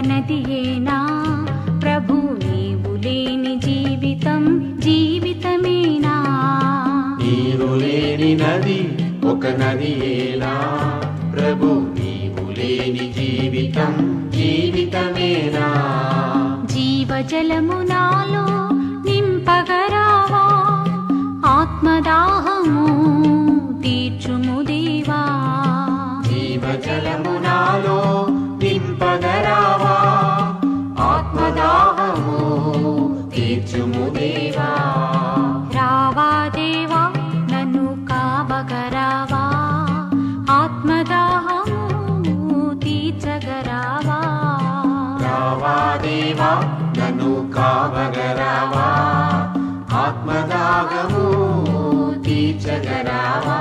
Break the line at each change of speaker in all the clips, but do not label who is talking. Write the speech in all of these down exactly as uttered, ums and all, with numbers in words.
నదియేనా ప్రభు నీవు లేని జీవితం జీవితమేనా
నీరు లేని నది ఒక నదియేనా ప్రభు నీవు లేని జీవితం జీవితమేనా
జీవజలము నాలో నింపగరావా ఆత్మదాహము తీర్చుము దేవా
జీవజలము నాలో నింపగరావా ఆత్మదాహము తీర్చుము దేవా
రావా దేవా నన్ను కావగరావా ఆత్మదాహము తీర్చగరావా
రావా దేవా నన్ను కావగరావా ఆత్మదాహము తీర్చగరావా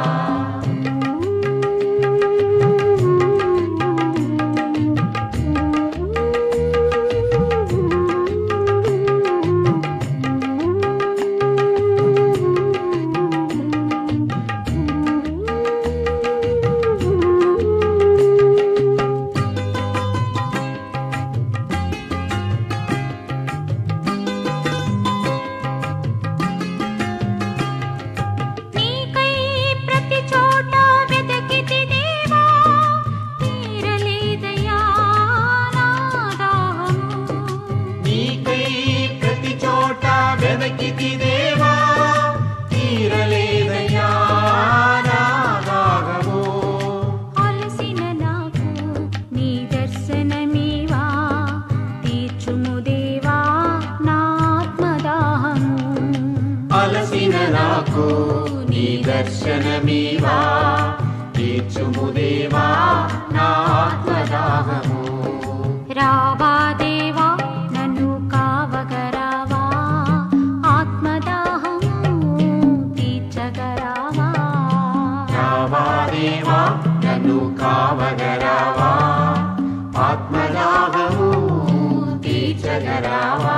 అలసిన నాకు నీ దర్శనమీవా తీర్చుము దేవా నా ఆత్మదాహము
రావా దేవా నన్ను కావగరావా ఆత్మదాహము తీర్చగరావా
రావా దేవా నన్ను కావగరావా ఆత్మదాహము తీర్చగరావా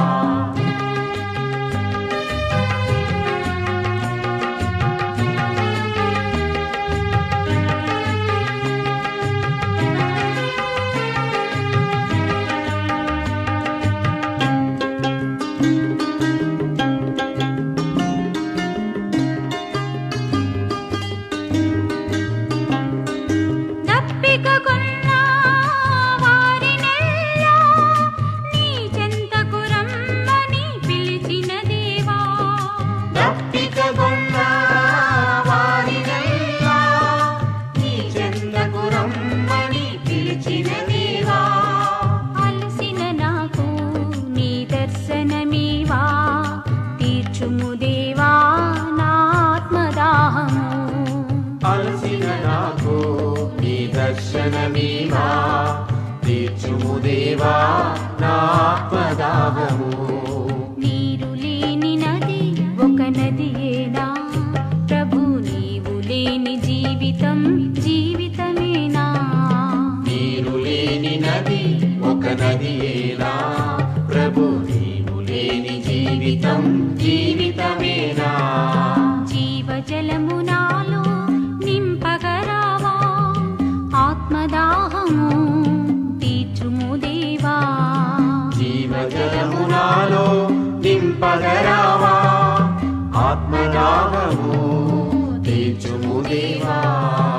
అలసిన నాకు నీ దర్శనమీవా తీర్చుము దేవా నా ఆత్మదాహము
నీరు లేని నది ఒక నదియేనా ప్రభు నీవు లేని జీవితం జీవితమేనా
నీరు లేని నది ఒక నదియేనా ప్రభు నీవు లేని జీవితం జీవితమేనా
జీవజలము నాలో నింపగరావా ఆత్మదాహము తీర్చుము దేవా
జీవజలము నాలో నింపగరావా ఆత్మదాహము తీర్చుము దేవా